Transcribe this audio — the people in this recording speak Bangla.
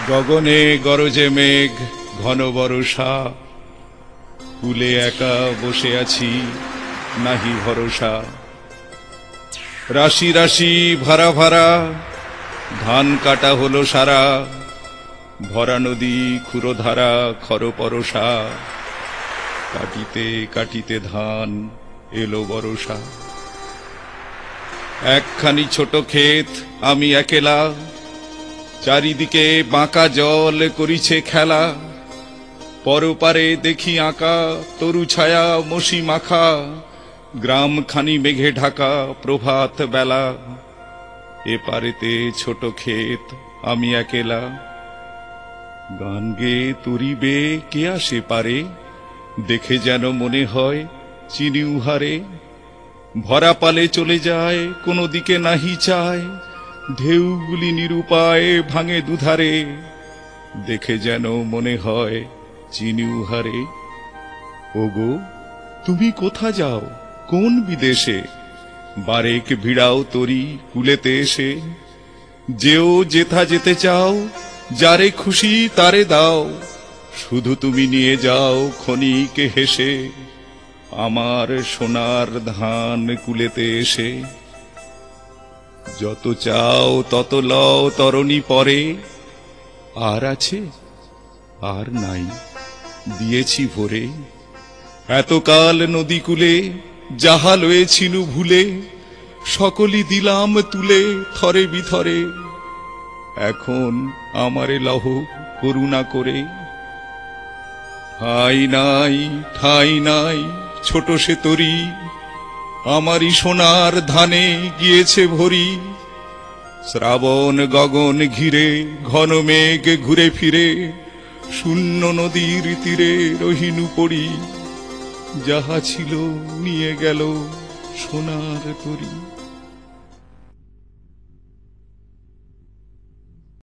গগনে গরজে মেঘ ঘন বরষা, কুলে একা বসে আছি নাহি ভরসা। রাশি রাশি ভাড়া ভাড়া ধান কাটা হলো সারা, ভরা নদী ক্ষুরধারা খর পরশা। কাটিতে কাটিতে ধান এলো বরষা। একখানি ছোট ক্ষেত আমি একেলা, চারিদিকে বাঁকা জল করিছে খেলা। পরপারে দেখি আঁকা তরু ছায়া মশি মাখা, গ্রামখানি মেঘে ঢাকা প্রভাত বেলা। এপারেতে ছোট ক্ষেত আমি একেলা, গান গেয়ে তরিবে কে আসে পারে, দেখে যেন মনে হয় চিনি উহারে। ভরা পালে চলে যায় কোনো দিকে নাহি চায়, ঢেউগুলি নিরুপায় ভাঙে দুধারে, দেখে যেন মনে হয় চিনি উহারে। ওগো তুমি কোথা যাও কোন বিদেশে, বারেক ভিড়াও তরি কুলেতে এসে। যেও যেথা যেতে চাও, যারে খুশি তারে দাও, শুধু তুমি নিয়ে যাও ক্ষণিক হেসে, আমার সোনার ধান কুলেতে এসে। যত চাও তত লও তরণী পরে, আর আছে আর নাই দিয়েছি ভরে। এতকাল নদী কূলে যাহা লয়েছিনু ভুলে, সকলই দিলাম তুলে থরে বিথরে। এখন আমারে লহ করুণা করে। ঠাই নাই ঠাই নাই ছোট সে তরি, আমারই সোনার ধানে গিয়েছে ভরি। শ্রাবণ গগন ঘিরে ঘন মেঘ ঘুরে ফিরে, শূন্য নদীর তীরে রহিনু পড়ি। যাহা ছিল নিয়ে গেল সোনার তরি।